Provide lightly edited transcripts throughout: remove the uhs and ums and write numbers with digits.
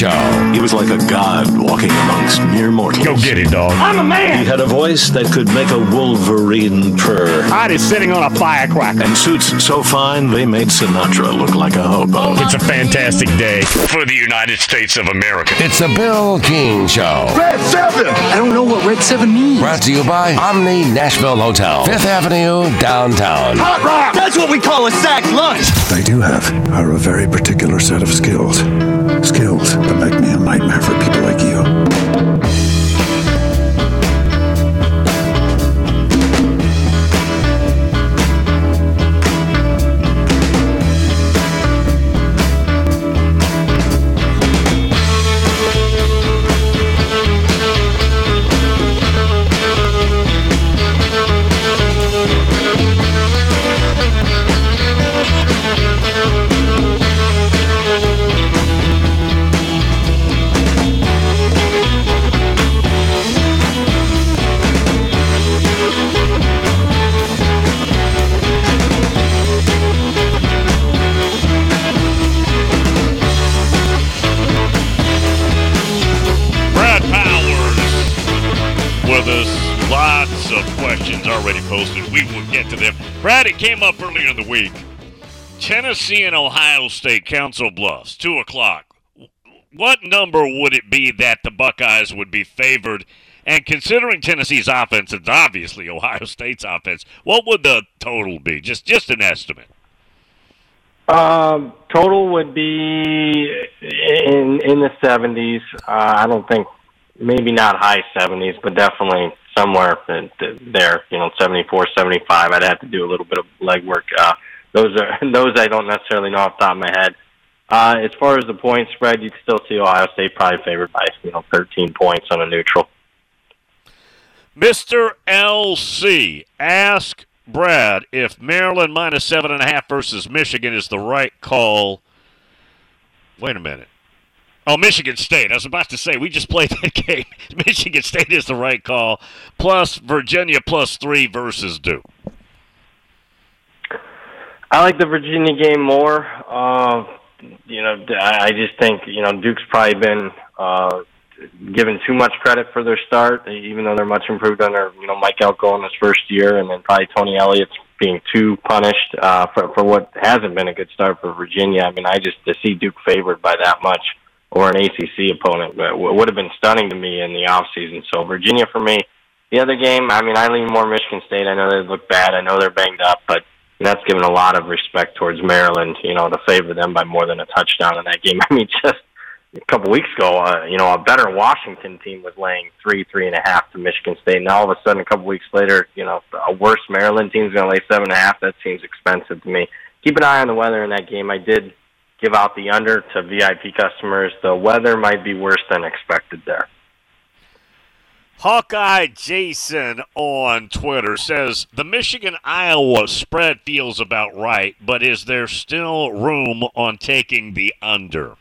Show. He was like a god walking amongst mere mortals. Go get it, dog. I'm a man! He had a voice that could make a wolverine purr. Art is sitting on a firecracker. And suits so fine, they made Sinatra look like a hobo. It's a fantastic day for the United States of America. It's the Bill King Show. Red 7! I don't know what Red 7 means. Brought to you by Omni Nashville Hotel, 5th Avenue, downtown. Hot rock! That's what we call a sack lunch! I do have are a very particular set of skills. Skills that make me a nightmare for people like you. Already posted. We will get to them. Brad, it came up earlier in the week. Tennessee and Ohio State, Council Bluffs, 2 o'clock. What number would it be that the Buckeyes would be favored? And considering Tennessee's offense, it's obviously Ohio State's offense, what would the total be? Just an estimate. Total would be in the 70s. I don't think, maybe not high 70s, but definitely somewhere there, 74, 75. I'd have to do a little bit of legwork. Those I don't necessarily know off the top of my head. As far as the point spread, you'd still see Ohio State probably favored by 13 points on a neutral. Mr. LC, ask Brad if Maryland minus 7.5 versus Michigan is the right call. Wait a minute. Oh, Michigan State. I was about to say, we just played that game. Michigan State is the right call. Plus Virginia +3 versus Duke. I like the Virginia game more. I just think, Duke's probably been given too much credit for their start, even though they're much improved under, Mike Elko in his first year, and then probably Tony Elliott's being too punished for what hasn't been a good start for Virginia. I mean, to see Duke favored by that much, or an ACC opponent, would have been stunning to me in the offseason. So Virginia for me. The other game, I lean more Michigan State. I know they look bad. I know they're banged up, but that's given a lot of respect towards Maryland, to favor them by more than a touchdown in that game. Just a couple weeks ago, a better Washington team was laying 3.5 to Michigan State. Now all of a sudden, a couple weeks later, a worse Maryland team's going to lay 7.5. That seems expensive to me. Keep an eye on the weather in that game. I did give out the under to VIP customers. The weather might be worse than expected there. Hawkeye Jason on Twitter says, the Michigan-Iowa spread feels about right, but is there still room on taking the under?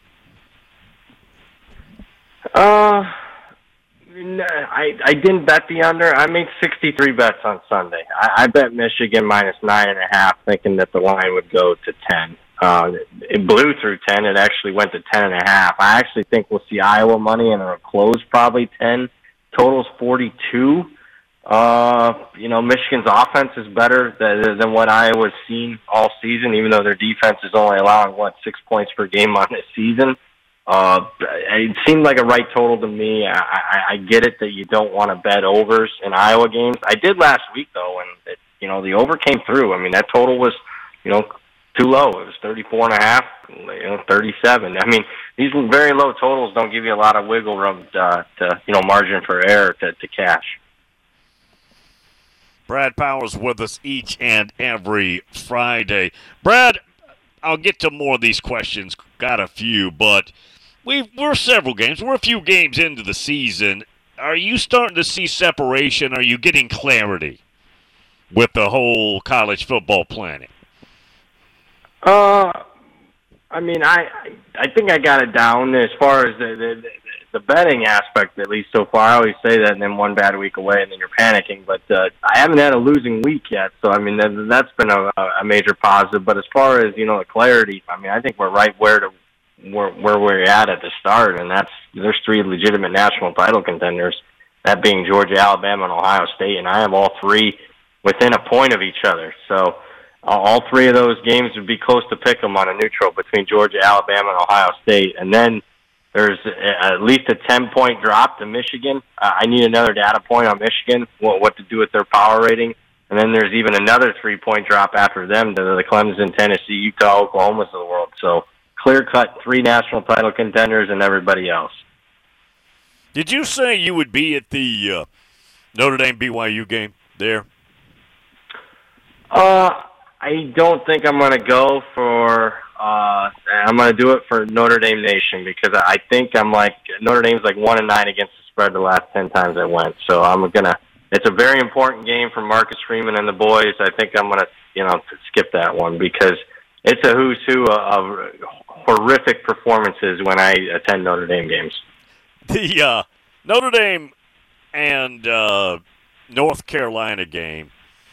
I didn't bet the under. I made 63 bets on Sunday. I bet Michigan minus 9.5, thinking that the line would go to 10. It blew through 10. It actually went to 10.5. I actually think we'll see Iowa money, and it'll close probably 10. Total's 42. Michigan's offense is better than what Iowa's seen all season, even though their defense is only allowing, 6 points per game on this season. It seemed like a right total to me. I get it that you don't want to bet overs in Iowa games. I did last week, though, and the over came through. That total was, too low. It was 34.5, 37. These very low totals don't give you a lot of wiggle room to margin for error to cash. Brad Powers with us each and every Friday. Brad, I'll get to more of these questions. Got a few, but we're several games. We're a few games into the season. Are you starting to see separation? Are you getting clarity with the whole college football planning? I think I got it down as far as the betting aspect, at least so far. I always say that, and then one bad week away, and then you're panicking. But I haven't had a losing week yet, so that's been a major positive. But as far as the clarity, I think we're right where where we're at the start, and there's 3 legitimate national title contenders, that being Georgia, Alabama, and Ohio State, and I have all 3 within a point of each other. So all 3 of those games would be close to pick 'em on a neutral between Georgia, Alabama, and Ohio State. And then there's at least a 10-point drop to Michigan. I need another data point on Michigan, what to do with their power rating. And then there's even another 3-point drop after them to the Clemson, Tennessee, Utah, Oklahomas of the world. So clear-cut 3 national title contenders and everybody else. Did you say you would be at the Notre Dame BYU game there? I don't think I'm going to go for I'm going to do it for Notre Dame Nation, because I think Notre Dame's 1-9 against the spread the last 10 times I went. So I'm going to, it's a very important game for Marcus Freeman and the boys. I think I'm going to, skip that one, because it's a who's who of horrific performances when I attend Notre Dame games. The Notre Dame and North Carolina game,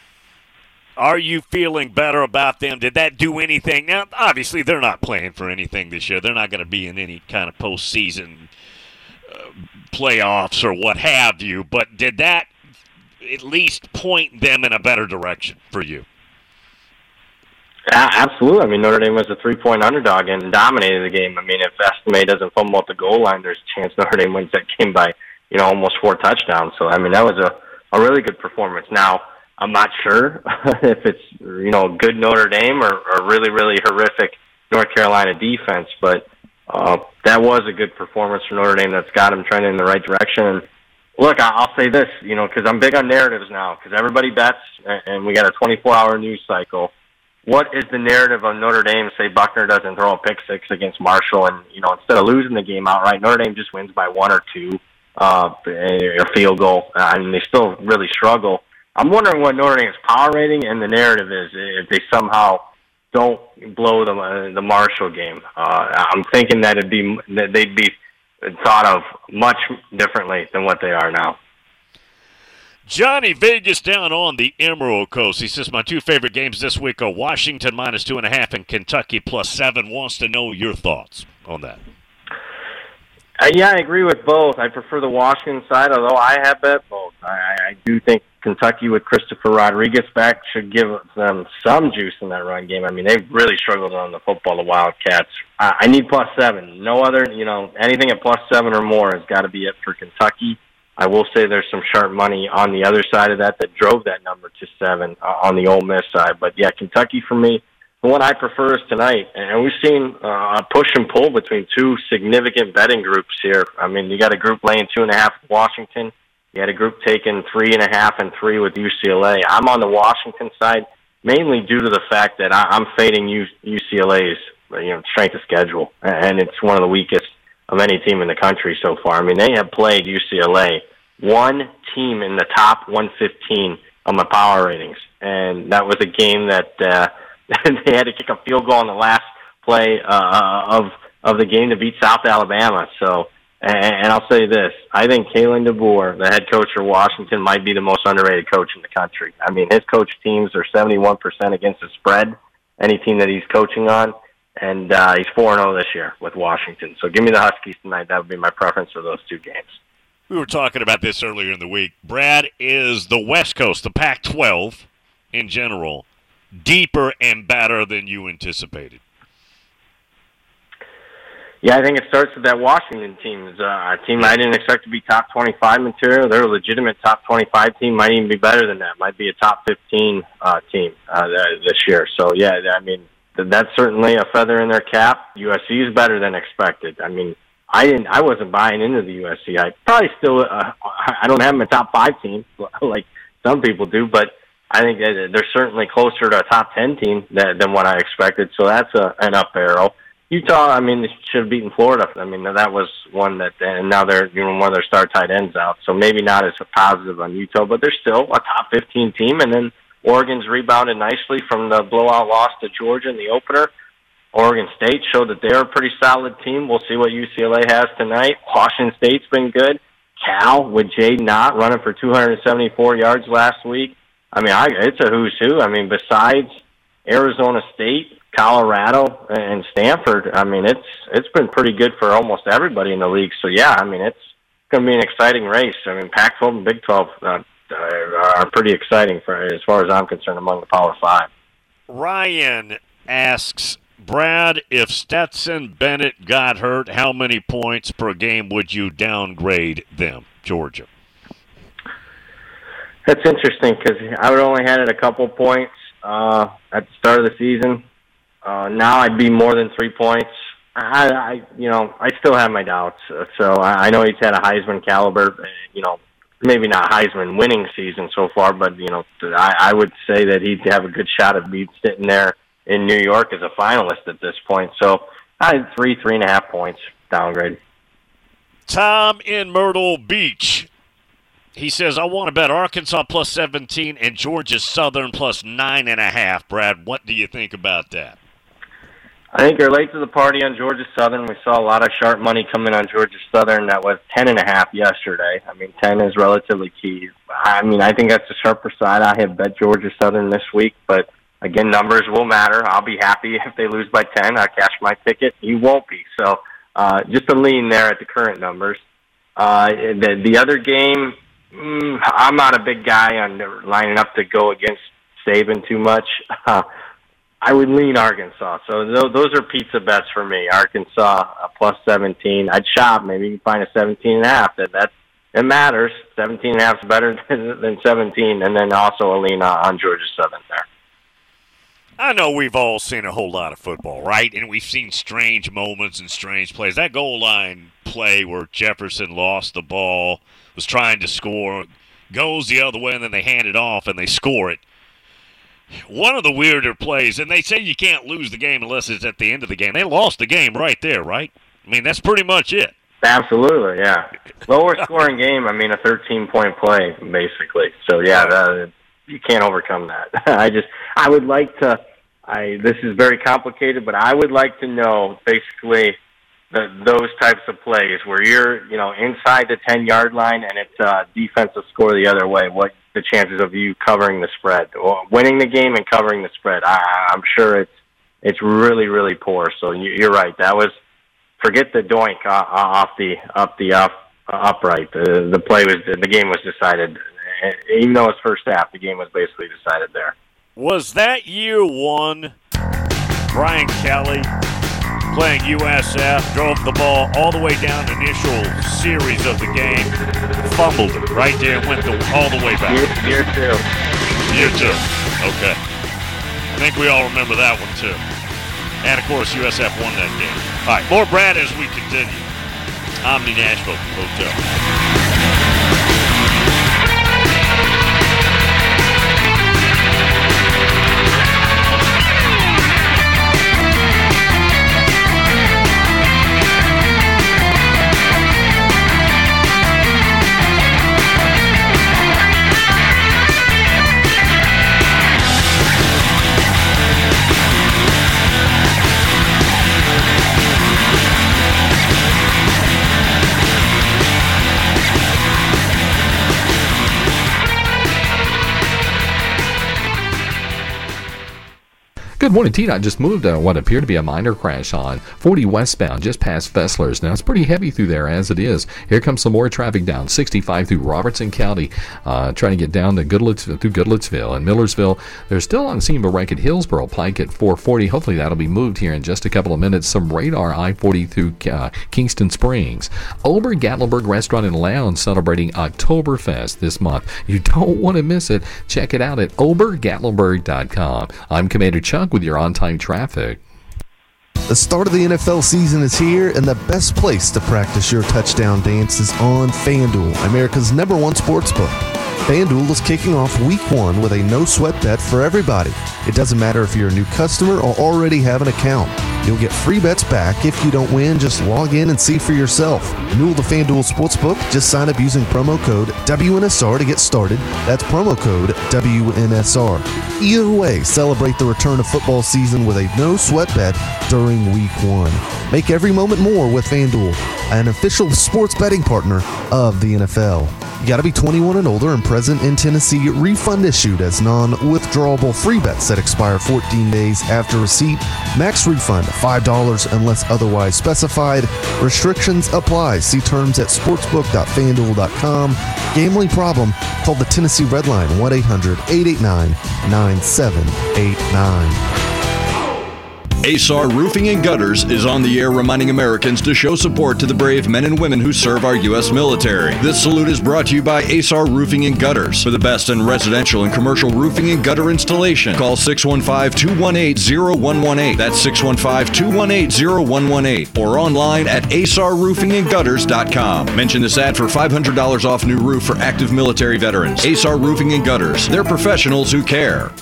are you feeling better about them? Did that do anything? Now, obviously, they're not playing for anything this year. They're not going to be in any kind of postseason playoffs or what have you. But did that at least point them in a better direction for you? Absolutely. I mean, Notre Dame was a 3-point underdog and dominated the game. I mean, if Estime doesn't fumble at the goal line, there's a chance Notre Dame wins that game by, almost 4 touchdowns. So, I mean, that was a really good performance. Now, I'm not sure if it's, good Notre Dame or really, really horrific North Carolina defense, but that was a good performance for Notre Dame that's got them trending in the right direction. And look, I'll say this, because I'm big on narratives now, because everybody bets, and we got a 24-hour news cycle. What is the narrative of Notre Dame? Say Buckner doesn't throw a pick 6 against Marshall, and instead of losing the game outright, Notre Dame just wins by 1 or 2, a field goal. I mean, they still really struggle. I'm wondering what Notre Dame's power rating and the narrative is if they somehow don't blow the Marshall game. I'm thinking that they'd be thought of much differently than what they are now. Johnny Vegas down on the Emerald Coast. He says, my 2 favorite games this week are Washington -2.5 and Kentucky +7. Wants to know your thoughts on that. Yeah, I agree with both. I prefer the Washington side, although I have bet both. I do think Kentucky with Christopher Rodriguez back should give them some juice in that run game. I mean, they've really struggled on the football, the Wildcats. I need +7. No other, anything at +7 or more has got to be it for Kentucky. I will say there's some sharp money on the other side of that drove that number to 7 on the Ole Miss side. But, yeah, Kentucky for me. The one I prefer is tonight, and we've seen a push and pull between 2 significant betting groups here. I mean, you got a group laying 2.5 with Washington. You had a group taking 3.5 and 3 with UCLA. I'm on the Washington side, mainly due to the fact that I'm fading UCLA's strength of schedule, and it's one of the weakest of any team in the country so far. I mean, they have played UCLA, one team in the top 115 on my power ratings, and that was a game that they had to kick a field goal in the last play of the game to beat South Alabama. So, and I'll say this, I think Kalen DeBoer, the head coach for Washington, might be the most underrated coach in the country. I mean, his coach teams are 71% against the spread, any team that he's coaching on, and he's 4-0 this year with Washington. So give me the Huskies tonight. That would be my preference for those 2 games. We were talking about this earlier in the week. Brad, is the West Coast, the Pac-12 in general, deeper and better than you anticipated? Yeah, I think it starts with that Washington team. It's a team I didn't expect to be top 25 material. They're a legitimate top 25 team. Might even be better than that. Might be a top 15 team this year. So, yeah, I mean, that's certainly a feather in their cap. USC is better than expected. I mean, I wasn't buying into the USC. I probably still I don't have them a top 5 team like some people do, but I think they're certainly closer to a top 10 team than what I expected. So that's an up arrow. Utah, I mean, they should have beaten Florida. I mean, that was one that, and now they're one of their star tight ends out. So maybe not as a positive on Utah, but they're still a top 15 team. And then Oregon's rebounded nicely from the blowout loss to Georgia in the opener. Oregon State showed that they're a pretty solid team. We'll see what UCLA has tonight. Washington State's been good. Cal with Jaden Ott running for 274 yards last week. I mean, it's a who's who. I mean, besides Arizona State, Colorado, and Stanford. I mean, it's been pretty good for almost everybody in the league. So, yeah, I mean, it's going to be an exciting race. I mean, Pac-12 and Big 12 are pretty exciting as far as I'm concerned among the Power 5. Ryan asks, Brad, if Stetson Bennett got hurt, how many points per game would you downgrade them, Georgia? That's interesting because I would only had it a couple points at the start of the season. Now I'd be more than 3 points. I still have my doubts. So I know he's had a Heisman caliber, maybe not Heisman winning season so far, but, I would say that he'd have a good shot of being sitting there in New York as a finalist at this point. So I had 3.5 points downgrade. Tom in Myrtle Beach. He says, I want to bet Arkansas plus 17 and Georgia Southern plus 9.5. Brad, what do you think about that? I think you're late to the party on Georgia Southern. We saw a lot of sharp money come in on Georgia Southern. That was 10.5 yesterday. I mean, 10 is relatively key. I mean, I think that's the sharper side. I have bet Georgia Southern this week, but again, numbers will matter. I'll be happy if they lose by 10. I'll cash my ticket. You won't be. So just a lean there at the current numbers. The other game, I'm not a big guy on lining up to go against Saban too much. I would lean Arkansas. So those are pizza bets for me. Arkansas plus 17. I'd shop. Maybe you can find a 17.5. It matters. 17.5 is better than 17. And then also a lean on Georgia Southern there. I know we've all seen a whole lot of football, right? And we've seen strange moments and strange plays. That goal line play where Jefferson lost the ball, was trying to score, goes the other way, and then they hand it off and they score it. One of the weirder plays, and they say you can't lose the game unless it's at the end of the game. They lost the game right there, right? I mean, that's pretty much it. Absolutely, yeah. Lower scoring game, I mean, a 13-point play, basically. So, yeah, you can't overcome that. I would like to, this is very complicated, but I would like to know, basically, those types of plays where you're, inside the 10-yard line and it's a defensive score the other way, what the chances of you covering the spread or winning the game and covering the spread. I'm sure it's really, really poor. So you're right. That was, forget the doink off the upright. The game was decided. Even though it's first half, the game was basically decided there. Was that year one, Brian Kelly playing USF, drove the ball all the way down the initial series of the game, fumbled it right there, and went all the way back. Year two. Year two. Okay. I think we all remember that one, too. And, of course, USF won that game. All right, more Brad as we continue. Omni Nashville Hotel. Good morning, T-Dot just moved what appeared to be a minor crash on 40 westbound just past Fessler's. Now, it's pretty heavy through there as it is. Here comes some more traffic down 65 through Robertson County, trying to get down to through Goodlettsville and Millersville. They're still on scene of a wreck at Hillsboro Pike at 440. Hopefully that'll be moved here in just a couple of minutes. Some radar I-40 through Kingston Springs. Ober Gatlinburg Restaurant and Lounge celebrating Oktoberfest this month. You don't want to miss it. Check it out at obergatlinburg.com. I'm Commander Chuck with your on-time traffic. The start of the NFL season is here, and the best place to practice your touchdown dance is on FanDuel, America's #1 sportsbook. FanDuel is kicking off Week 1 with a no-sweat bet for everybody. It doesn't matter if you're a new customer or already have an account. You'll get free bets back if you don't win. Just log in and see for yourself. New to FanDuel Sportsbook, just sign up using promo code WNSR to get started. That's promo code WNSR. Either way, celebrate the return of football season with a no-sweat bet during Week 1. Make every moment more with FanDuel, an official sports betting partner of the NFL. You got to be 21 and older and present in Tennessee. Refund issued as non-withdrawable free bets that expire 14 days after receipt. Max refund $5 unless otherwise specified. Restrictions apply. See terms at sportsbook.fanduel.com. Gambling problem? Call the Tennessee Red Line 1-800-889-9789. ASAR Roofing and Gutters is on the air reminding Americans to show support to the brave men and women who serve our U.S. military. This salute is brought to you by ASAR Roofing and Gutters. For the best in residential and commercial roofing and gutter installation, call 615-218-0118. That's 615-218-0118. Or online at asarroofingandgutters.com. Mention this ad for $500 off new roof for active military veterans. ASAR Roofing and Gutters. They're professionals who care.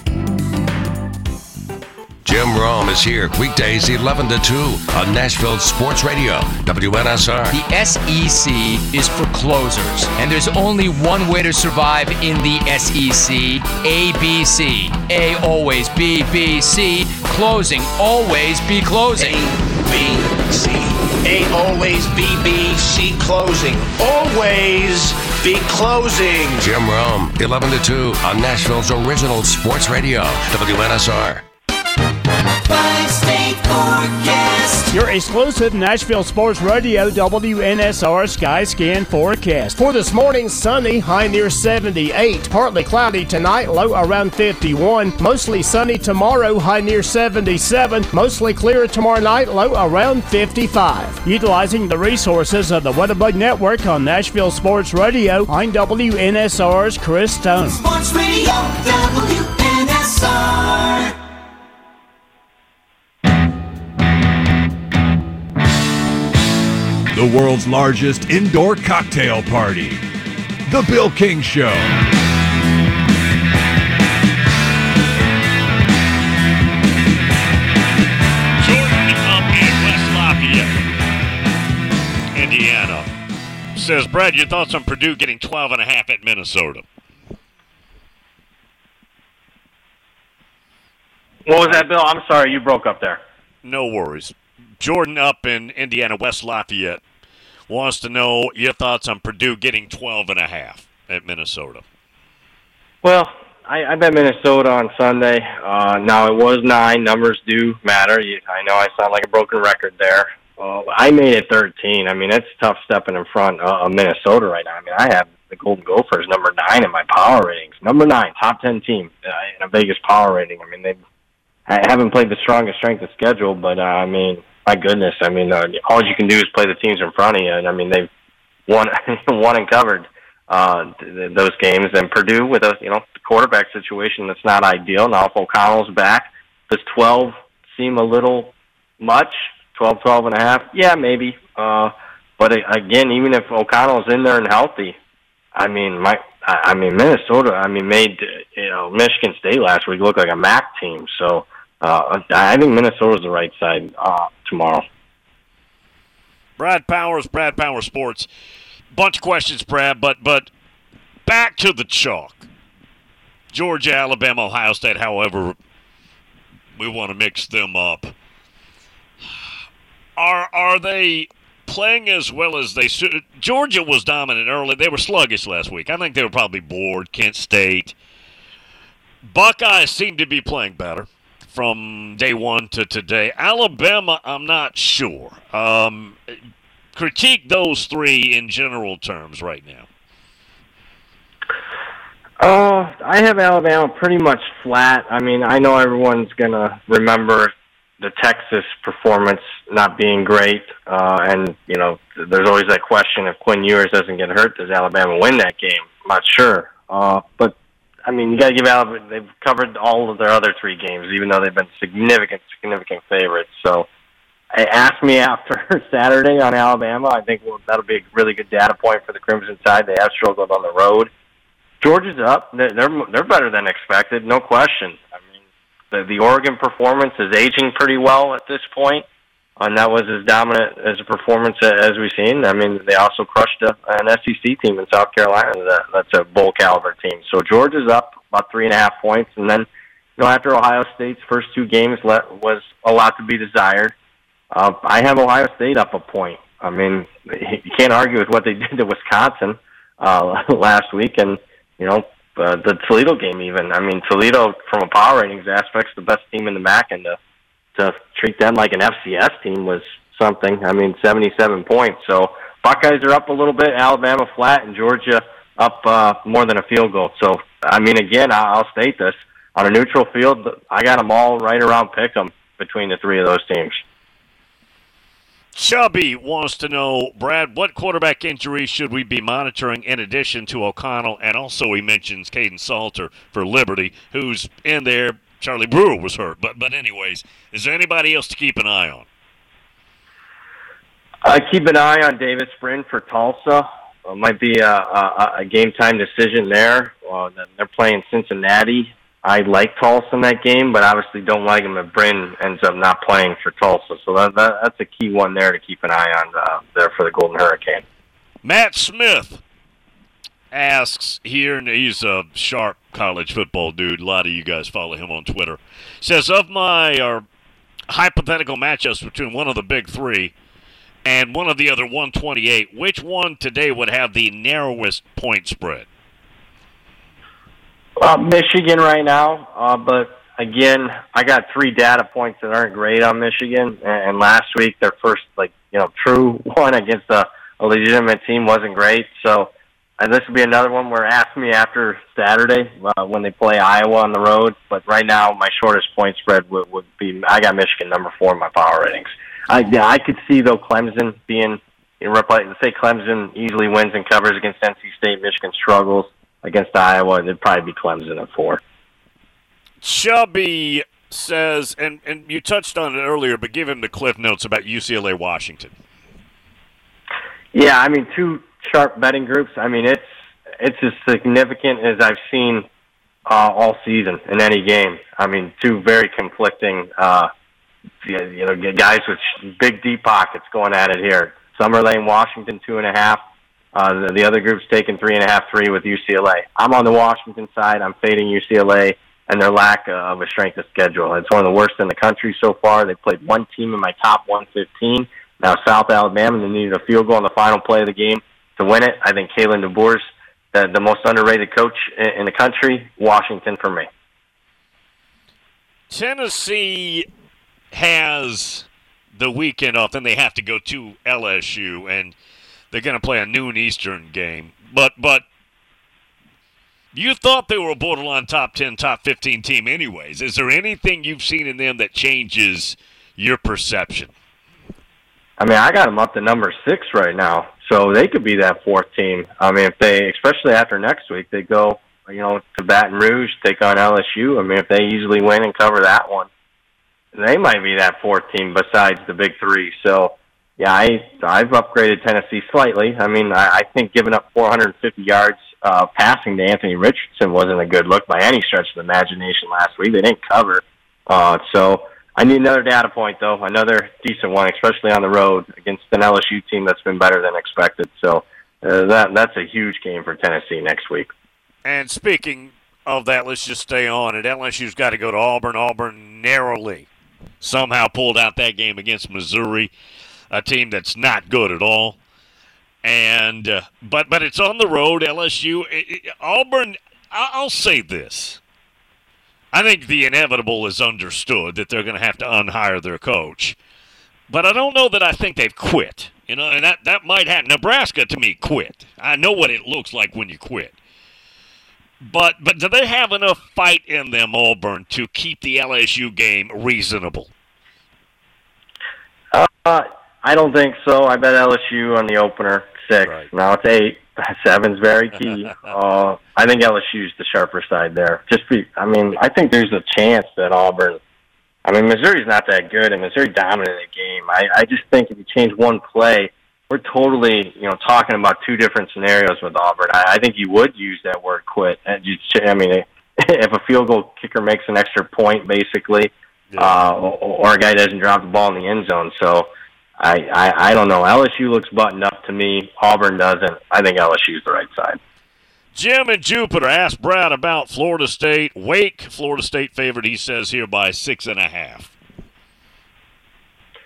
Jim Rome is here weekdays 11 to 2 on Nashville Sports Radio, WNSR. The SEC is for closers, and there's only one way to survive in the SEC, ABC. A always B, B, C, closing, always be closing. A, B, C. A always B, B, C, closing. Always be closing. Jim Rome, 11 to 2 on Nashville's original sports radio, WNSR. Five-state forecast. Your exclusive Nashville Sports Radio WNSR Sky Scan forecast. For this morning, sunny, high near 78. Partly cloudy tonight, low around 51. Mostly sunny tomorrow, high near 77. Mostly clear tomorrow night, low around 55. Utilizing the resources of the WeatherBug Network on Nashville Sports Radio, I'm WNSR's Chris Stone. Sports Radio WNSR. The world's largest indoor cocktail party. The Bill King Show. Jordan up in West Lafayette, Indiana, says, Brad, your thoughts on Purdue getting 12.5 at Minnesota? What was that, Bill? I'm sorry, you broke up there. No worries. Jordan up in Indiana, West Lafayette, wants to know your thoughts on Purdue getting 12.5 at Minnesota. Well, I bet Minnesota on Sunday. Now, it was 9. Numbers do matter. I know I sound like a broken record there. I made it 13. I mean, it's tough stepping in front of Minnesota right now. I mean, I have the Golden Gophers number 9 in my power ratings. Number 9, top 10 team in a Vegas power rating. I mean, I haven't played the strongest strength of schedule, but, I mean, my goodness, I mean, all you can do is play the teams in front of you, and I mean, they've won and covered those games. And Purdue with the quarterback situation that's not ideal. Now, if O'Connell's back, does 12 seem a little much? 12.5? Yeah, maybe. But again, even if O'Connell's in there and healthy, I mean, Minnesota, made Michigan State last week look like a MAC team. So I think Minnesota's the right side tomorrow. Brad Powers Sports. Bunch of questions, Brad, but back to the chalk. Georgia, Alabama, Ohio State, however we want to mix them up. Are they playing as well as they should? Georgia was dominant early. They were sluggish last week. I think they were probably bored. Kent State. Buckeyes seem to be playing better from day one to today. Alabama, I'm not sure. Critique those three in general terms right now. I have Alabama pretty much flat. I mean, I know everyone's going to remember the Texas performance not being great. And, there's always that question, if Quinn Ewers doesn't get hurt, does Alabama win that game? I'm not sure. But you got to give Alabama, they've covered all of their other 3 games, even though they've been significant favorites. So ask me after Saturday on Alabama. I think that'll be a really good data point for the Crimson Tide. They have struggled on the road. Georgia's up. They're better than expected, no question. I mean, the Oregon performance is aging pretty well at this point, and that was as dominant as a performance as we've seen. I mean, they also crushed an SEC team in South Carolina. That's a bowl caliber team. So Georgia's up about 3.5 points, and then after Ohio State's first 2 games was a lot to be desired. I have Ohio State up a point. I mean, you can't argue with what they did to Wisconsin. last week, and the Toledo game even. I mean, Toledo, from a power ratings aspect, is the best team in the MAC, and to treat them like an FCS team was something. I mean, 77 points. So Buckeyes are up a little bit, Alabama flat, and Georgia up more than a field goal. So, I mean, again, I'll state this. On a neutral field, I got them all right around pick 'em between the three of those teams. Chubby wants to know, Brad, what quarterback injury should we be monitoring in addition to O'Connell? And also he mentions Caden Salter for Liberty, who's in there. Charlie Brewer was hurt. But anyways, is there anybody else to keep an eye on? Keep an eye on David Sprint for Tulsa. Might be a game-time decision there. They're playing Cincinnati. I like Tulsa in that game, but obviously don't like him if Bryn ends up not playing for Tulsa. So that's a key one there to keep an eye on there for the Golden Hurricane. Matt Smith asks here, and he's a sharp college football dude. A lot of you guys follow him on Twitter. Says, of my hypothetical matchups between one of the big three and one of the other 128, which one today would have the narrowest point spread? Michigan right now, but again, I got 3 data points that aren't great on Michigan, and last week their first, true one against a legitimate team wasn't great, so this will be another one where ask me after Saturday when they play Iowa on the road, but right now my shortest point spread would be, I got Michigan number 4 in my power ratings. I could see, though, Clemson being, say Clemson easily wins and covers against NC State, Michigan struggles against Iowa, it'd probably be Clemson at 4. Chubby says, and you touched on it earlier, but give him the cliff notes about UCLA Washington. Yeah, I mean, 2 sharp betting groups. I mean, it's as significant as I've seen all season in any game. I mean, 2 very conflicting, guys with big deep pockets going at it here. Summer Lane, Washington 2.5. The other group's taking 3.5, 3 with UCLA. I'm on the Washington side. I'm fading UCLA and their lack of a strength of schedule. It's one of the worst in the country so far. They played one team in my top 115. Now South Alabama, they needed a field goal on the final play of the game to win it. I think Kalen DeBoer's the most underrated coach in the country. Washington for me. Tennessee has the weekend off, then they have to go to LSU, and they're going to play a noon Eastern game. But you thought they were a borderline top 10, top 15 team anyways. Is there anything you've seen in them that changes your perception? I mean, I got them up to number 6 right now, so they could be that 4th team. I mean, if they, especially after next week, they go, to Baton Rouge, take on LSU. I mean, if they easily win and cover that one, they might be that 4th team besides the big 3. So, yeah, I've upgraded Tennessee slightly. I mean, I think giving up 450 yards passing to Anthony Richardson wasn't a good look by any stretch of the imagination last week. They didn't cover. So I need another data point, though, another decent one, especially on the road against an LSU team that's been better than expected. So that's a huge game for Tennessee next week. And speaking of that, let's just stay on it. LSU's got to go to Auburn. Auburn narrowly somehow pulled out that game against Missouri, a team that's not good at all. And but it's on the road, LSU. Auburn, I'll say this. I think the inevitable is understood that they're going to have to unhire their coach. But I don't know that I think they've quit. And that might happen. Nebraska, to me, quit. I know what it looks like when you quit. But do they have enough fight in them, Auburn, to keep the LSU game reasonable? I don't think so. I bet LSU on the opener 6. Right. Now it's 8. 7's very key. I think LSU's the sharper side there. I think there's a chance that Auburn. I mean, Missouri's not that good, and Missouri dominated the game. I just think if you change one play, we're totally, talking about 2 different scenarios with Auburn. I think you would use that word quit. If a field goal kicker makes an extra point, basically, or a guy doesn't drop the ball in the end zone. So I don't know. LSU looks buttoned up to me. Auburn doesn't. I think LSU's the right side. Jim in Jupiter asked Brad about Florida State. Wake, Florida State favored, he says here, by 6.5.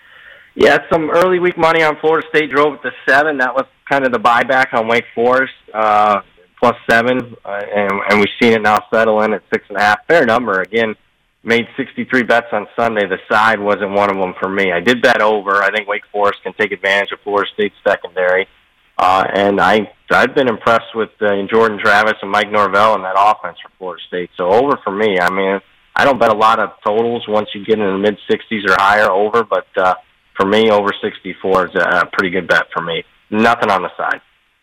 Yeah, some early week money on Florida State drove it to 7. That was kind of the buyback on Wake Forest. +7, and we've seen it now settle in at 6.5. Fair number. Again, made 63 bets on Sunday. The side wasn't one of them for me. I did bet over. I think Wake Forest can take advantage of Florida State's secondary. And I've been impressed with Jordan Travis and Mike Norvell in that offense for Florida State. So over for me. I mean, I don't bet a lot of totals once you get in the mid-60s or higher over, but for me, over 64 is a pretty good bet for me. Nothing on the side.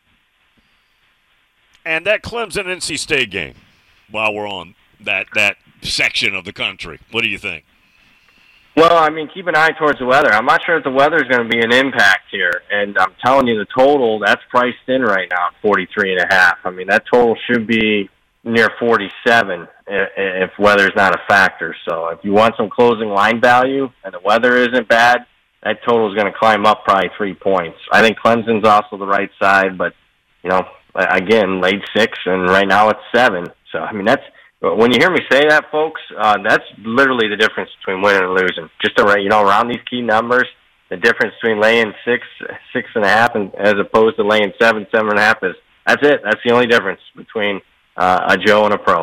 And that Clemson-NC State game, while we're on that section of the country, what do you think? Well, I mean, keep an eye towards the weather. I'm not sure if the weather is going to be an impact here. And I'm telling you, the total, that's priced in right now at 43.5. I mean, that total should be near 47 if weather's not a factor. So if you want some closing line value and the weather isn't bad, that total is going to climb up probably 3 points. I think Clemson's also the right side, but, again, late 6, and right now it's 7. So, I mean, when you hear me say that, folks, that's literally the difference between winning and losing. Just around these key numbers, the difference between laying 6, 6.5, and as opposed to laying 7, 7.5 that's it. That's the only difference between a Joe and a pro.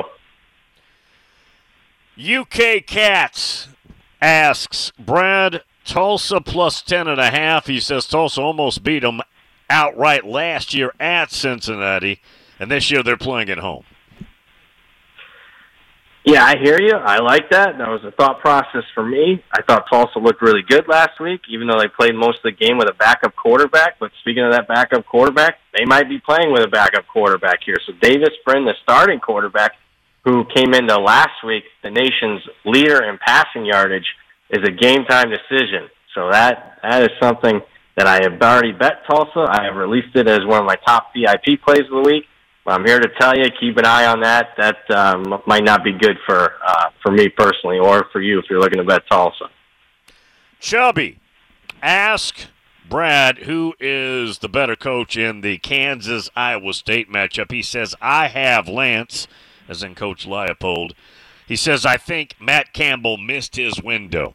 UK Cats asks, Brad, Tulsa plus 10.5. He says Tulsa almost beat them outright last year at Cincinnati, and this year they're playing at home. Yeah, I hear you. I like that. That was a thought process for me. I thought Tulsa looked really good last week, even though they played most of the game with a backup quarterback. But speaking of that backup quarterback, they might be playing with a backup quarterback here. So Davis Brin, the starting quarterback, who came into last week, the nation's leader in passing yardage, is a game-time decision. So that is something that I have already bet Tulsa. I have released it as one of my top VIP plays of the week. I'm here to tell you, keep an eye on that. That might not be good for me personally, or for you if you're looking to bet Tulsa. Chubby, ask Brad who is the better coach in the Kansas-Iowa State matchup. He says, I have Lance, as in Coach Leipold. He says, I think Matt Campbell missed his window.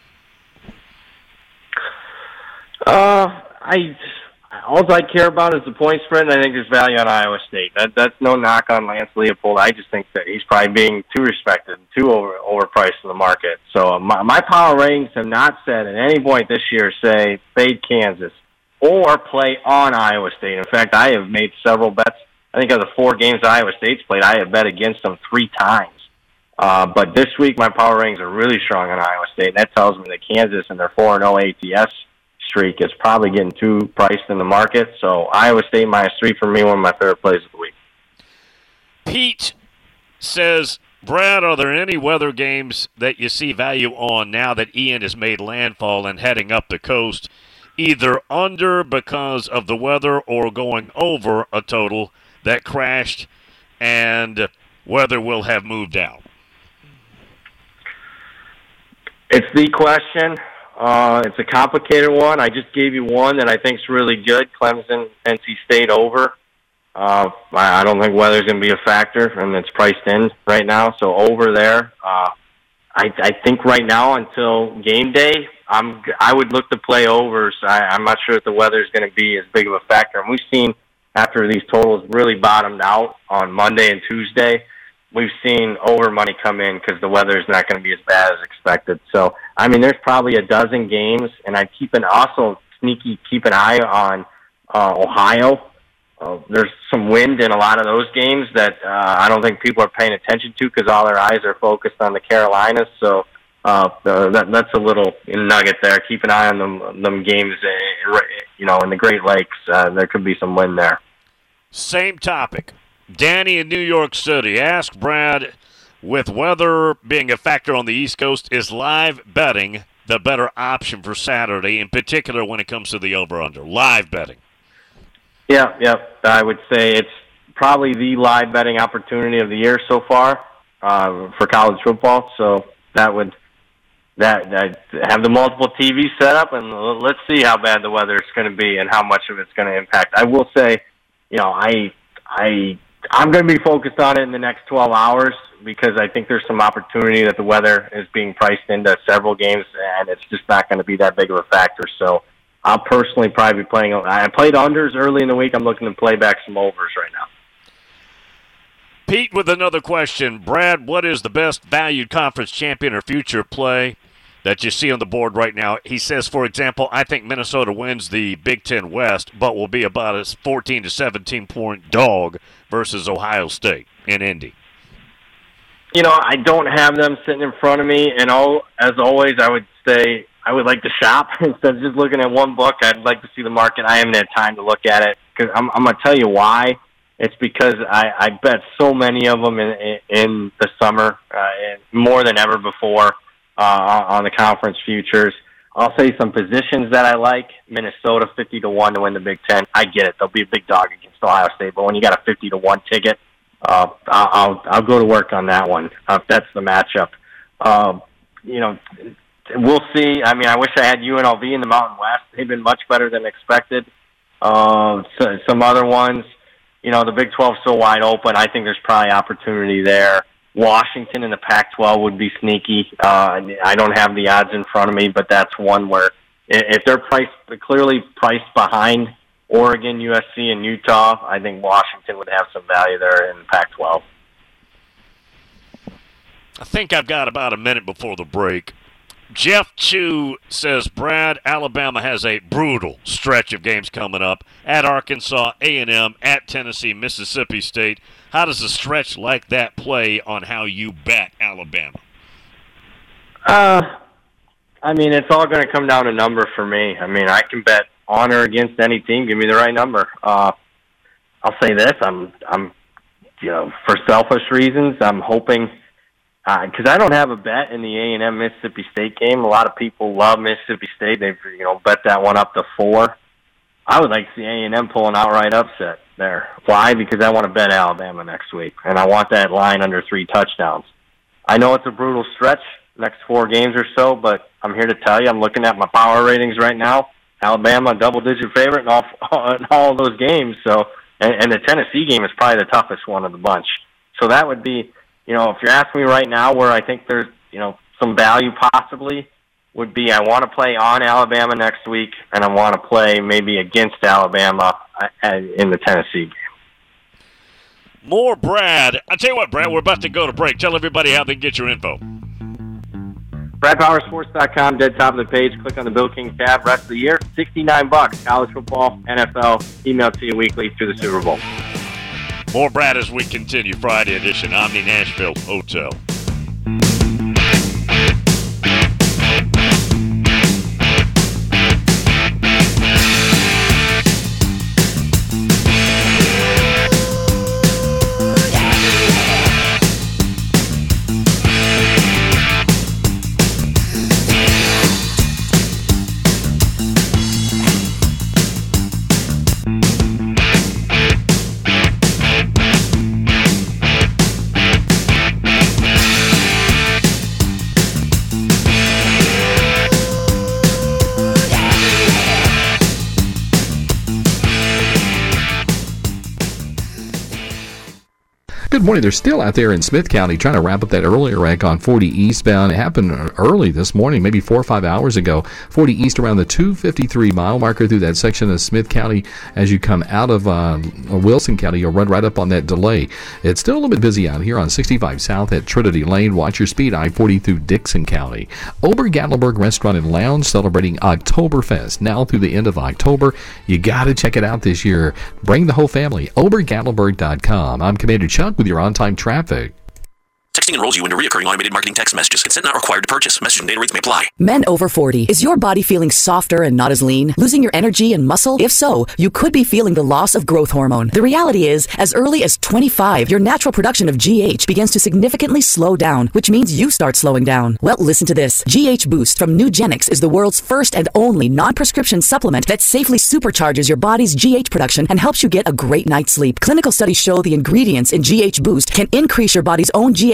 All I care about is the point spread, and I think there's value on Iowa State. That's no knock on Lance Leipold. I just think that he's probably being too respected, too overpriced in the market. So my power ratings have not said at any point this year, say, fade Kansas or play on Iowa State. In fact, I have made several bets. I think of the 4 games Iowa State's played, I have bet against them 3 times. But this week, my power ratings are really strong on Iowa State. That tells me that Kansas and their 4-0 ATS streak is probably getting too priced in the market. So Iowa State -3 for me, one of my favorite plays of the week. Pete says, Brad, are there any weather games that you see value on now that Ian has made landfall and heading up the coast, either under because of the weather or going over a total that crashed and weather will have moved out? It's the question. It's a complicated one. I just gave you one that I think is really good, Clemson, NC State over. I don't think weather's going to be a factor, and it's priced in right now, so over there. I think right now until game day, I would look to play overs. I'm not sure if the weather's going to be as big of a factor. And we've seen after these totals really bottomed out on Monday and Tuesday, we've seen over money come in because the weather is not going to be as bad as expected. So, I mean, there's probably a dozen games, and I keep an eye on Ohio. There's some wind in a lot of those games that I don't think people are paying attention to because all their eyes are focused on the Carolinas. So that's a little nugget there. Keep an eye on them games, in the Great Lakes. There could be some wind there. Same topic. Danny in New York City. Ask Brad, with weather being a factor on the East Coast, is live betting the better option for Saturday, in particular when it comes to the over-under? Live betting. Yeah. I would say it's probably the live betting opportunity of the year so far for college football. So that have the multiple TVs set up, and let's see how bad the weather is going to be and how much of it's going to impact. I will say, I'm going to be focused on it in the next 12 hours because I think there's some opportunity that the weather is being priced into several games, and it's just not going to be that big of a factor. So I'll personally probably be playing. I played unders early in the week. I'm looking to play back some overs right now. Pete with another question. Brad, what is the best valued conference champion or future play that you see on the board right now? He says, for example, I think Minnesota wins the Big Ten West, but will be about a 14 to 17-point dog versus Ohio State in Indy. I don't have them sitting in front of me, and as always, I would say I would like to shop instead of just looking at one book. I'd like to see the market. I haven't had time to look at it because I'm going to tell you why. It's because I bet so many of them in the summer, more than ever before, on the conference futures. I'll say some positions that I like. Minnesota 50-1 to win the Big Ten. I get it; they'll be a big dog against Ohio State. But when you got a 50-1 ticket, I'll go to work on that one. If that's the matchup. We'll see. I mean, I wish I had UNLV in the Mountain West. They've been much better than expected. So some other ones. The Big 12 is so wide open. I think there's probably opportunity there. Washington in the Pac-12 would be sneaky. I don't have the odds in front of me, but that's one where if they're clearly priced behind Oregon, USC, and Utah, I think Washington would have some value there in the Pac-12. I think I've got about a minute before the break. Jeff Chu says, Brad, Alabama has a brutal stretch of games coming up at Arkansas, A&M, at Tennessee, Mississippi State. How does a stretch like that play on how you bet Alabama? It's all going to come down to number for me. I can bet on or against any team. Give me the right number. I'll say this: I'm for selfish reasons, I'm hoping. Because I don't have a bet in the A&M Mississippi State game. A lot of people love Mississippi State. They've bet that one up to 4. I would like to see A&M pull an outright upset there. Why? Because I want to bet Alabama next week, and I want that line under 3 touchdowns. I know it's a brutal stretch, next 4 games or so, but I'm here to tell you, I'm looking at my power ratings right now. Alabama, a double-digit favorite in all of those games. So, and the Tennessee game is probably the toughest one of the bunch. So that would be... if you're asking me right now where I think there's, some value possibly, would be I want to play on Alabama next week, and I want to play maybe against Alabama in the Tennessee game. More Brad. I'll tell you what, Brad, we're about to go to break. Tell everybody how they can get your info. BradPowerSports.com, dead top of the page. Click on the Bill King tab. Rest of the year, $69. College football, NFL, emailed to you weekly through the Super Bowl. More Brad as we continue. Friday edition, Omni Nashville Hotel. Good morning. They're still out there in Smith County trying to wrap up that earlier wreck on 40 eastbound. It happened early this morning, maybe 4 or 5 hours ago. 40 east around the 253-mile marker through that section of Smith County. As you come out of Wilson County, you'll run right up on that delay. It's still a little bit busy out here on 65 south at Trinity Lane. Watch your speed, I-40 through Dixon County. Ober-Gatlinburg Restaurant and Lounge celebrating Oktoberfest now through the end of October. You got to check it out this year. Bring the whole family. Obergatlinburg.com. I'm Commander Chuck with your on-time traffic. Texting enrolls you into recurring automated marketing text messages. Consent not required to purchase. Message and data rates may apply. Men over 40. Is your body feeling softer and not as lean? Losing your energy and muscle? If so, you could be feeling the loss of growth hormone. The reality is, as early as 25, your natural production of GH begins to significantly slow down, which means you start slowing down. Well, listen to this. GH Boost from Nugenix is the world's first and only non-prescription supplement that safely supercharges your body's GH production and helps you get a great night's sleep. Clinical studies show the ingredients in GH Boost can increase your body's own GH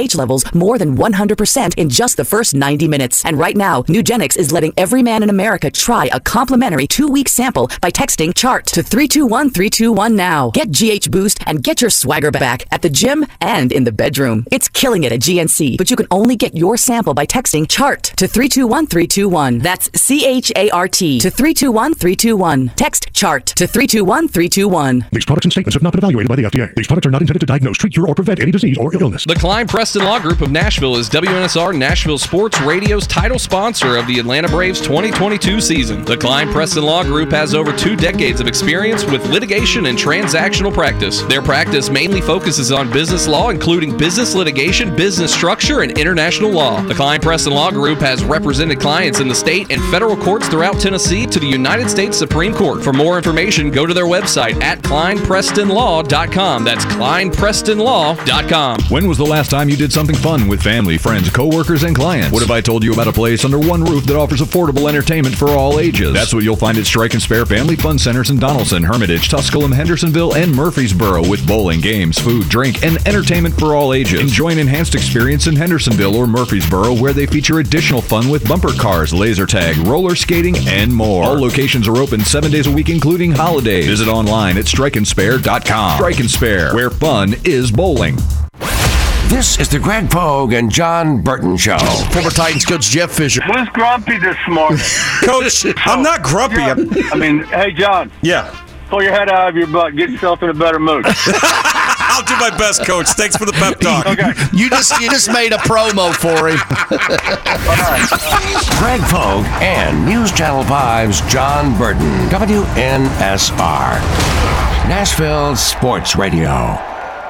pH levels more than 100% in just the first 90 minutes. And right now, Nugenix is letting every man in America try a complimentary 2-week sample by texting CHART to 321321 now. Get GH Boost and get your swagger back at the gym and in the bedroom. It's killing it at GNC, but you can only get your sample by texting CHART to 321321. That's CHART to 321321. Text CHART to 321321. These products and statements have not been evaluated by the FDA. These products are not intended to diagnose, treat, cure, or prevent any disease or illness. The Klein Preston Law Group of Nashville is WNSR Nashville Sports Radio's title sponsor of the Atlanta Braves 2022 season. The Klein Preston Law Group has over 2 decades of experience with litigation and transactional practice. Their practice mainly focuses on business law, including business litigation, business structure, and international law. The Klein Preston Law Group has represented clients in the state and federal courts throughout Tennessee to the United States Supreme Court. For more information, go to their website at kleinprestonlaw.com. That's kleinprestonlaw.com. When was the last time you did something fun with family, friends, coworkers, and clients? What if I told you about a place under one roof that offers affordable entertainment for all ages? That's what you'll find at Strike and Spare Family Fun Centers in Donaldson, Hermitage, Tusculum, Hendersonville, and Murfreesboro, with bowling, games, food, drink, and entertainment for all ages. Enjoy an enhanced experience in Hendersonville or Murfreesboro, where they feature additional fun with bumper cars, laser tag, roller skating, and more. All locations are open 7 days a week, including holidays. Visit online at strikeandspare.com. Strike and Spare, where fun is bowling. This is the Greg Pogue and John Burton Show. Former Titans coach Jeff Fisher. Who's grumpy this morning? Coach, I'm not grumpy. Yeah, hey, John. Yeah. Pull your head out of your butt. Get yourself in a better mood. I'll do my best, Coach. Thanks for the pep talk. Okay. You just made a promo for him. Greg Pogue and News Channel 5's John Burton. WNSR. Nashville Sports Radio.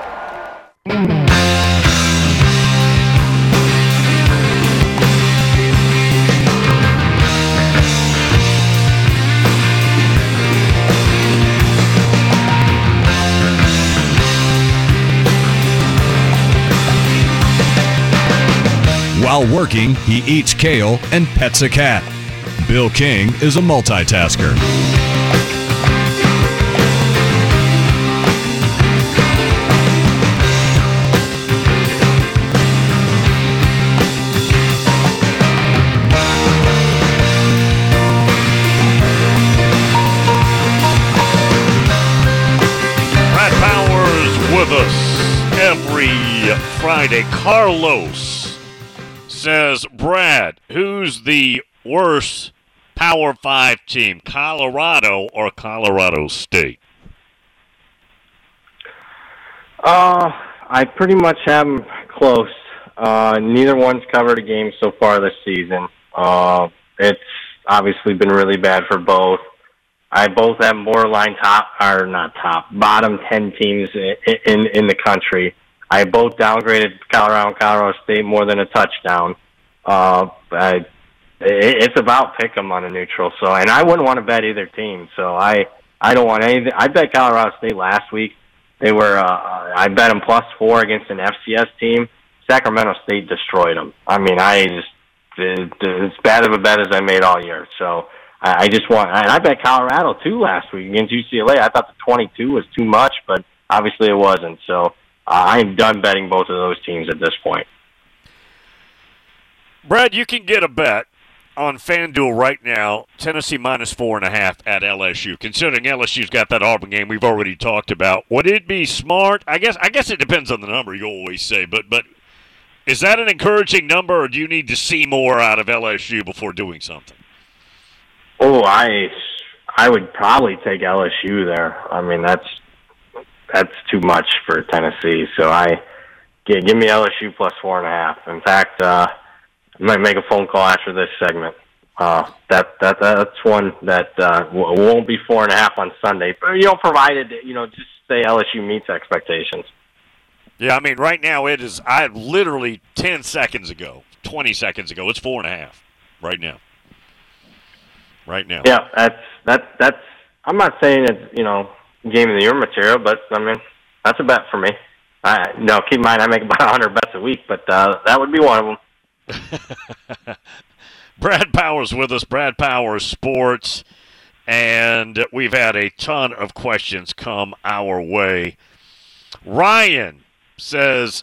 While working, he eats kale and pets a cat. Bill King is a multitasker. Brad Powers with us every Friday. Carlos says, Brad, who's the worst Power 5 team, Colorado or Colorado State? I pretty much have them close. Neither one's covered a game so far this season. It's obviously been really bad for both. I both have borderline bottom 10 teams in the country. I both downgraded Colorado and Colorado State more than a touchdown. It's about pick 'em on a neutral. So, and I wouldn't want to bet either team. So I don't want anything. I bet Colorado State last week. They were I bet them +4 against an FCS team. Sacramento State destroyed them. I mean, it's bad of a bet as I made all year. So I just want. And I bet Colorado too last week against UCLA. I thought the 22 was too much, but obviously it wasn't. So. I'm done betting both of those teams at this point. Brad, you can get a bet on FanDuel right now, Tennessee -4.5 at LSU. Considering LSU's got that Auburn game we've already talked about, would it be smart? I guess it depends on the number, you always say, but is that an encouraging number, or do you need to see more out of LSU before doing something? Oh, I would probably take LSU there. I mean, that's too much for Tennessee. So give me LSU +4.5. In fact, I might make a phone call after this segment. That's one that won't be 4.5 on Sunday. But, provided just say LSU meets expectations. Yeah, I mean, right now it is. I literally 20 seconds ago, it's 4.5 right now. Right now. Yeah, that's. I'm not saying it's game of the year material, but I mean that's a bet for me. Keep in mind I make about 100 bets a week, but that would be one of them. Brad Powers with us, Brad Powers Sports, and we've had a ton of questions come our way. Ryan says,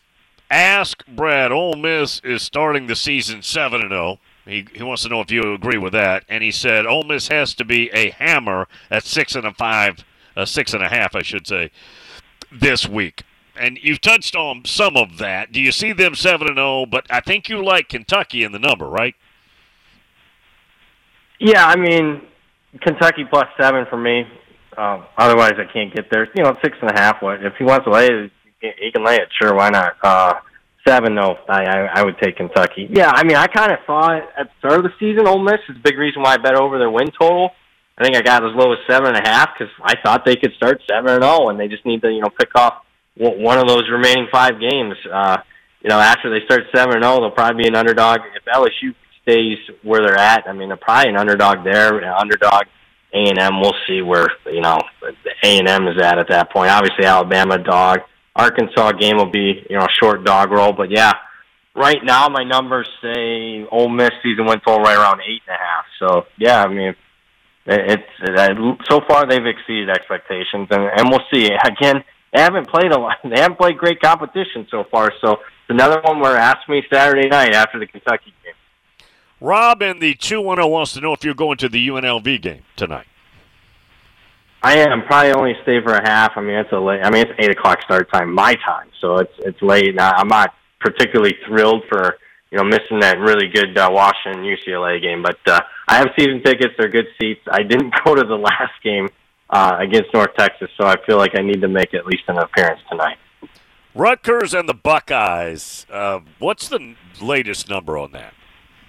Ask Brad. Ole Miss is starting the season 7-0. He wants to know if you agree with that. And he said Ole Miss has to be a hammer at 6.5, I should say, this week. And you've touched on some of that. Do you see them 7-0? But I think you like Kentucky in the number, right? Yeah, I mean, Kentucky plus 7 for me. Otherwise, I can't get there. 6.5. What if he wants to lay it? He can lay it. Sure, why not? 7, no. I would take Kentucky. Yeah, I mean, I kind of thought at the start of the season, Ole Miss is a big reason why I bet over their win total. I think I got as low as 7.5 because I thought they could start 7-0, and they just need to, pick off one of those remaining 5 games. After they start 7-0, they'll probably be an underdog. If LSU stays where they're at, I mean, they're probably an underdog there, an underdog. A&M, we'll see where, A&M is at that point. Obviously, Alabama dog. Arkansas game will be, a short dog roll. But, yeah, right now my numbers say Ole Miss season win total right around 8.5. So, yeah, I mean, so far they've exceeded expectations. And we'll see. Again, they haven't played a lot. They haven't played great competition so far. So it's another one where ask me Saturday night after the Kentucky game. Rob in the 210 wants to know if you're going to the UNLV game tonight. I am. Probably only stay for a half. I mean, it's 8 o'clock start time, my time, so it's late. Now, I'm not particularly thrilled for missing that really good Washington UCLA game, but I have season tickets. They're good seats. I didn't go to the last game against North Texas, so I feel like I need to make at least an appearance tonight. Rutgers and the Buckeyes. What's the latest number on that?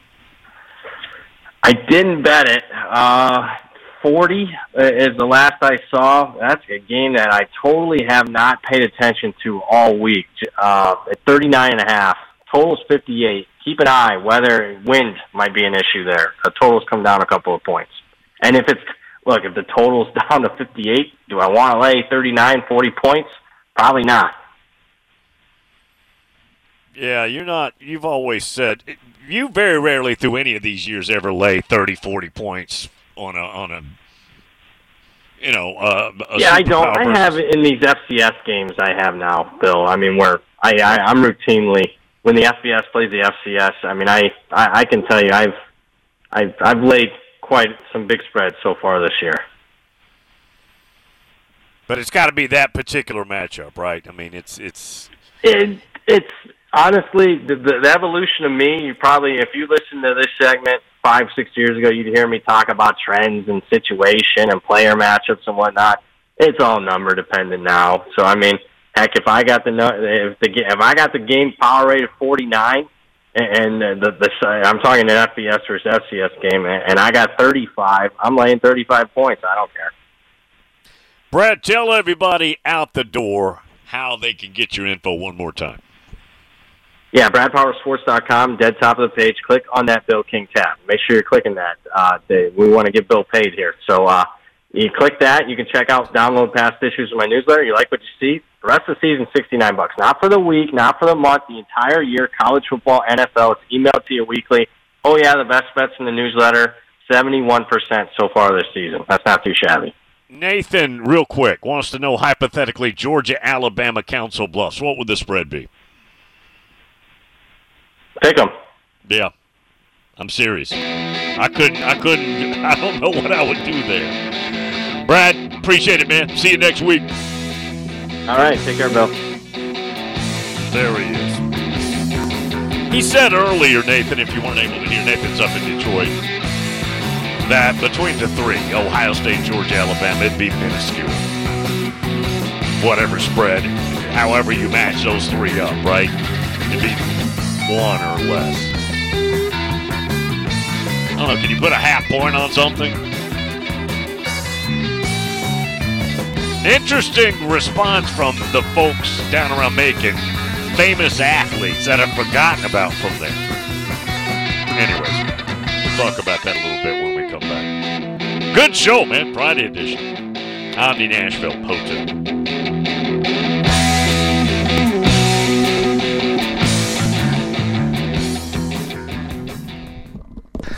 I didn't bet it. 40 is the last I saw. That's a game that I totally have not paid attention to all week. At 39.5, total's 58. Keep an eye. Wind might be an issue there. The total's come down a couple of points. And if the total's down to 58, do I want to lay 39, 40 points? Probably not. Yeah, you're not. You've always said you very rarely through any of these years ever lay 30, 40 points on a yeah, I don't. I have in these FCS games I have now, Bill. I mean, where I'm routinely when the FBS plays the FCS. I mean, I can tell you I've laid quite some big spreads so far this year. But it's got to be that particular matchup, right? I mean, it's honestly the evolution of me. You probably, if you listen to this segment 5-6 years ago, you'd hear me talk about trends and situation and player matchups and whatnot. It's all number dependent now. So I mean, heck, if I got the game power rate of 49, and I'm talking an FBS versus FCS game, and I got 35, I'm laying 35 points. I don't care. Brad, tell everybody out the door how they can get your info one more time. Yeah, BradPowerSports.com, dead top of the page. Click on that Bill King tab. Make sure you're clicking that. We want to get Bill paid here. So you click that. You can check out, download past issues of my newsletter. You like what you see? The rest of the season, $69. Not for the week, not for the month, the entire year. College football, NFL. It's emailed to you weekly. Oh, yeah, the best bets in the newsletter, 71% so far this season. That's not too shabby. Nathan, real quick, wants to know, hypothetically, Georgia, Alabama, Council Bluffs. What would the spread be? Pick them. Yeah, I'm serious. I don't know what I would do there. Brad, appreciate it, man. See you next week. All right, take care, Bill. There he is. He said earlier, Nathan, if you weren't able to hear, Nathan's up in Detroit, that between the three, Ohio State, Georgia, Alabama, it'd be minuscule. Whatever spread, however you match those three up, right? It'd be one or less. I don't know, can you put a half point on something? Interesting response from the folks down around Macon. Famous athletes that I've forgotten about from there. Anyways, we'll talk about that a little bit when we come back. Good show, man. Friday edition. Omni Nashville Hotel.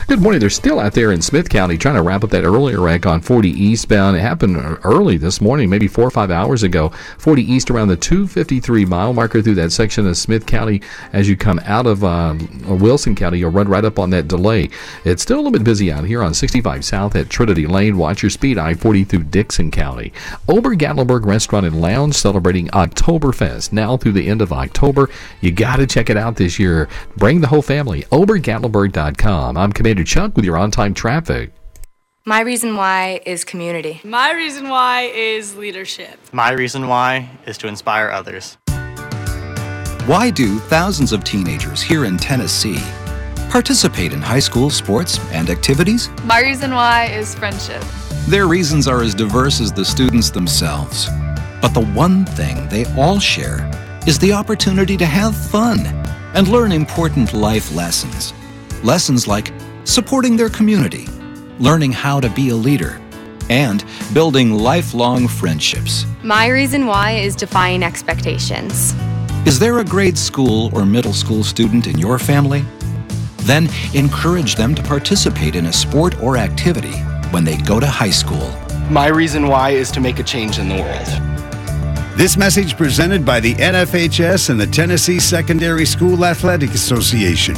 Good morning. They're still out there in Smith County trying to wrap up that earlier wreck on 40 eastbound. It happened early this morning, maybe 4 or 5 hours ago. 40 east around the 253 mile marker through that section of Smith County. As you come out of Wilson County, you'll run right up on that delay. It's still a little bit busy out here on 65 south at Trinity Lane. Watch your speed, I-40 through Dixon County. Ober-Gatlinburg Restaurant and Lounge celebrating Oktoberfest now through the end of October. You got to check it out this year. Bring the whole family. Obergatlinburg.com. I'm Commander Chuck with your on-time traffic. My reason why is community. My reason why is leadership. My reason why is to inspire others. Why do thousands of teenagers here in Tennessee participate in high school sports and activities? My reason why is friendship. Their reasons are as diverse as the students themselves. But the one thing they all share is the opportunity to have fun and learn important life lessons. Lessons like supporting their community, learning how to be a leader, and building lifelong friendships. My reason why is defying expectations. Is there a grade school or middle school student in your family? Then encourage them to participate in a sport or activity when they go to high school. My reason why is to make a change in the world. This message presented by the NFHS and the Tennessee Secondary School Athletic Association.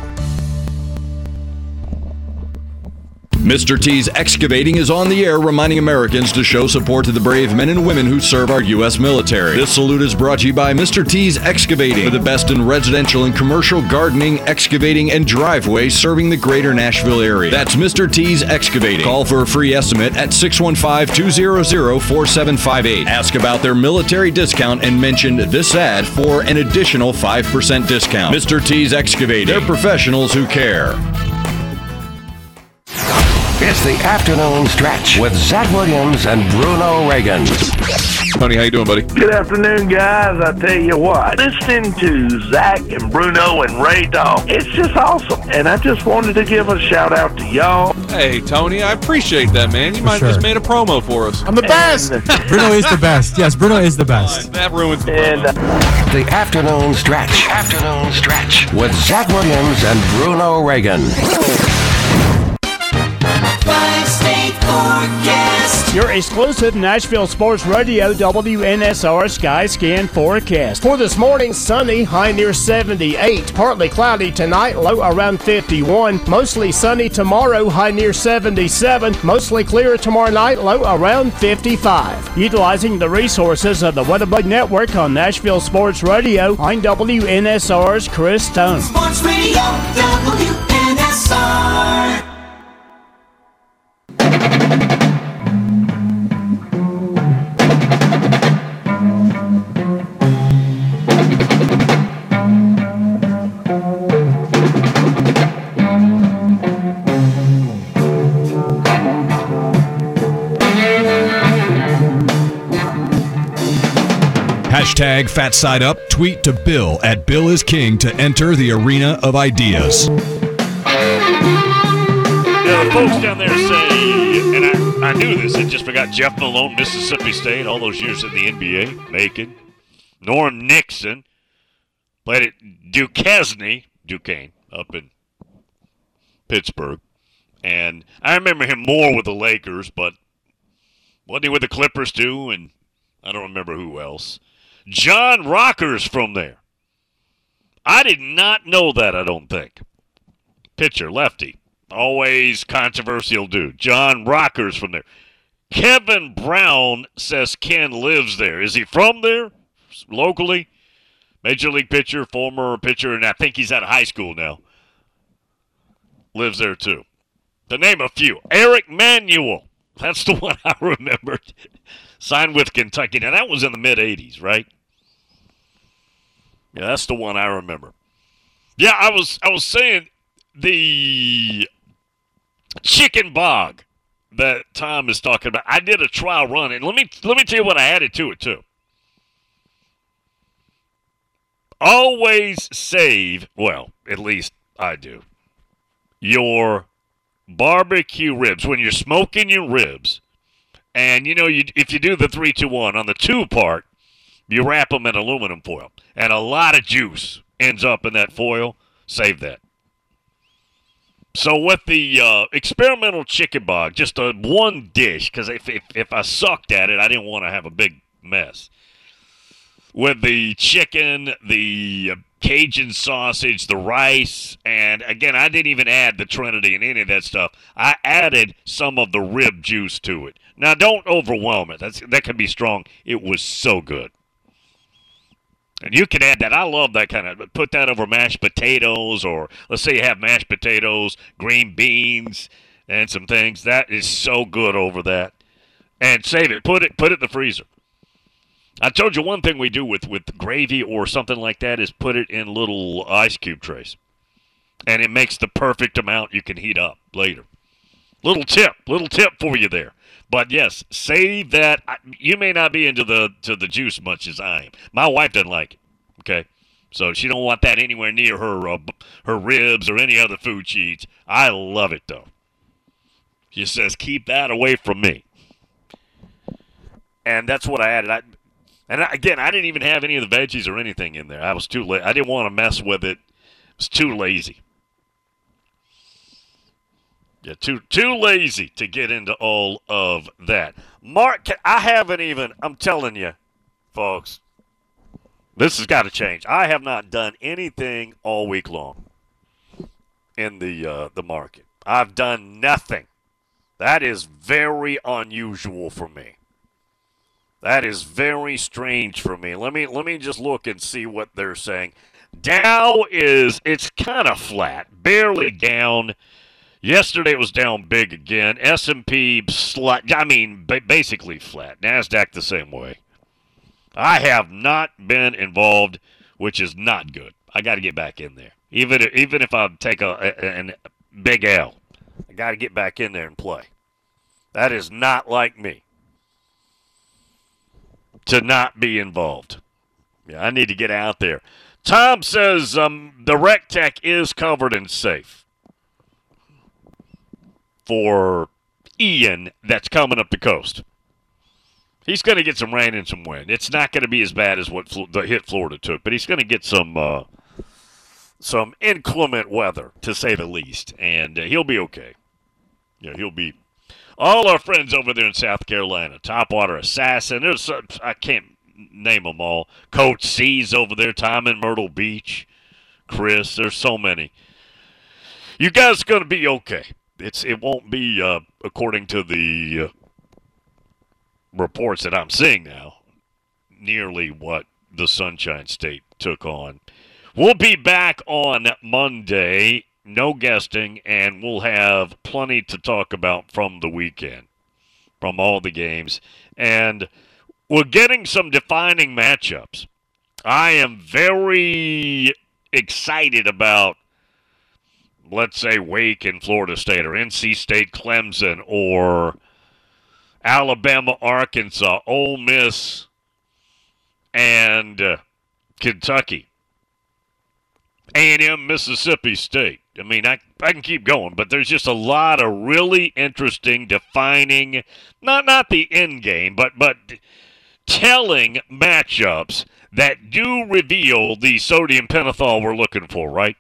Mr. T's Excavating is on the air, reminding Americans to show support to the brave men and women who serve our U.S. military. This salute is brought to you by Mr. T's Excavating, for the best in residential and commercial gardening, excavating, and driveway serving the greater Nashville area. That's Mr. T's Excavating. Call for a free estimate at 615-200-4758. Ask about their military discount and mention this ad for an additional 5% discount. Mr. T's Excavating. They're professionals who care. It's the afternoon stretch with Zach Williams and Bruno Reagan. Tony, how you doing, buddy? Good afternoon, guys. I tell you what, listening to Zach and Bruno and Ray Dog, it's just awesome. And I just wanted to give a shout out to y'all. Hey, Tony, I appreciate that, man. You might have just made a promo for us. I'm the best. Bruno is the best. Yes, Bruno is the best. That ruins the promo. The afternoon stretch. Afternoon stretch with Zach Williams and Bruno Reagan. Five-state forecast. Your exclusive Nashville Sports Radio WNSR Sky Scan forecast. For this morning, sunny, high near 78. Partly cloudy tonight, low around 51. Mostly sunny tomorrow, high near 77. Mostly clear tomorrow night, low around 55. Utilizing the resources of the Weatherbug Network on Nashville Sports Radio, I'm WNSR's Chris Stone. Sports Radio WNSR. Hashtag Fat Side Up. Tweet to Bill at Bill is King to enter the arena of ideas. Now, the folks down there say, and I knew this, I just forgot Jeff Malone, Mississippi State, all those years in the NBA, Macon. Norm Nixon played at Duquesne up in Pittsburgh. And I remember him more with the Lakers, but wasn't he with the Clippers too? And I don't remember who else. John Rocker's from there. I did not know that, I don't think. Pitcher, lefty. Always controversial dude. John Rocker's from there. Kevin Brown says Ken lives there. Is he from there? Locally? Major league pitcher, former pitcher, and I think he's out of high school now. Lives there too. To name a few. Eric Manuel. That's the one I remembered. Signed with Kentucky. Now, that was in the mid-'80s, right? Yeah, that's the one I remember. Yeah, I was saying the chicken bog that Tom is talking about. I did a trial run, and let me tell you what I added to it, too. Always save, well, at least I do, your barbecue ribs. When you're smoking your ribs, and, if you do the 3-2-1 on the 2 part, you wrap them in aluminum foil. And a lot of juice ends up in that foil. Save that. So with the experimental chicken bog, just one dish, because if I sucked at it, I didn't want to have a big mess. With the chicken, the Cajun sausage, the rice, and again, I didn't even add the Trinity and any of that stuff. I added some of the rib juice to it. Now, don't overwhelm it. That can be strong. It was so good. And you can add that. I love that kind of, put that over mashed potatoes, or let's say you have mashed potatoes, green beans, and some things. That is so good over that. And save it. Put it in the freezer. I told you one thing we do with gravy or something like that is put it in little ice cube trays. And it makes the perfect amount you can heat up later. Little tip for you there. But yes, save that. You may not be into the juice much as I am. My wife doesn't like it. Okay, so she don't want that anywhere near her ribs or any other food she eats. I love it though. She says keep that away from me. And that's what I added. I didn't even have any of the veggies or anything in there. I was too late. I didn't want to mess with it. I was too lazy. Yeah, too lazy to get into all of that. Mark, I haven't even, I'm telling you, folks, this has got to change. I have not done anything all week long in the market. I've done nothing. That is very unusual for me. That is very strange for me. Let me just look and see what they're saying. Dow it's kind of flat, barely down. Yesterday it was down big again. S&P basically flat. NASDAQ the same way. I have not been involved, which is not good. I got to get back in there. Even if I take a big L, I got to get back in there and play. That is not like me to not be involved. Yeah, I need to get out there. Tom says the Rec Tech is covered and safe for Ian that's coming up the coast. He's going to get some rain and some wind. It's not going to be as bad as what the hit Florida took, but he's going to get some inclement weather, to say the least, and he'll be okay. Yeah, he'll be. All our friends over there in South Carolina, Topwater Assassin, I can't name them all. Coach C's over there, Tom in Myrtle Beach, Chris, there's so many. You guys are going to be okay. It won't be, according to the reports that I'm seeing now, nearly what the Sunshine State took on. We'll be back on Monday, no guesting, and we'll have plenty to talk about from the weekend, from all the games. And we're getting some defining matchups. I am very excited about, let's say, Wake and Florida State, or NC State, Clemson, or Alabama, Arkansas, Ole Miss, and Kentucky, A&M, Mississippi State. I mean, I can keep going, but there's just a lot of really interesting, defining, not the end game, but telling matchups that do reveal the sodium pentothal we're looking for, right?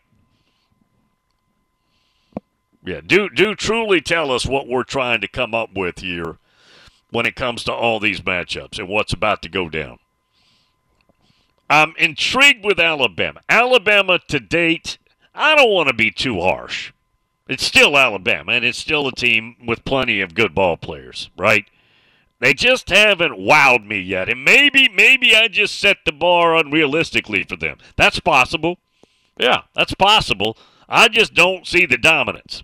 Yeah, do truly tell us what we're trying to come up with here when it comes to all these matchups and what's about to go down. I'm intrigued with Alabama. Alabama to date, I don't want to be too harsh. It's still Alabama, and it's still a team with plenty of good ball players, right? They just haven't wowed me yet, and maybe I just set the bar unrealistically for them. That's possible. Yeah, that's possible. I just don't see the dominance.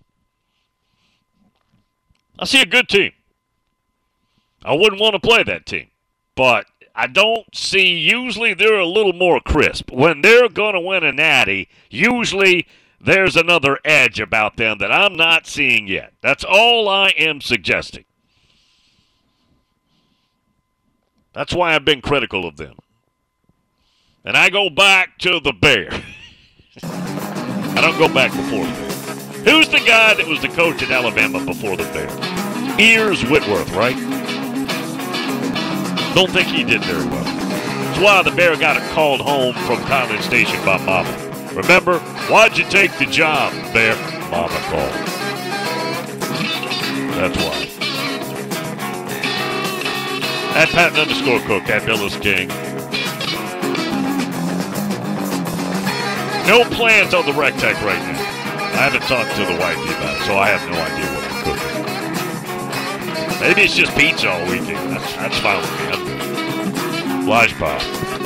I see a good team. I wouldn't want to play that team, but I don't see, usually they're a little more crisp. When they're going to win a natty, usually there's another edge about them that I'm not seeing yet. That's all I am suggesting. That's why I've been critical of them. And I go back to the Bear. I don't go back before the Bear. Who's the guy that was the coach at Alabama before the Bear? Ears Whitworth, right? Don't think he did very well. That's why the Bear got it called home from College Station by Mama. Remember, why'd you take the job, Bear? Mama called. That's why. At Patton_Cook, at Bill is King. No plans on the rec tech right now. I haven't talked to the wifey about it, so I have no idea what I'm cooking. Maybe it's just pizza all weekend. That's fine with me. Lodge Pop.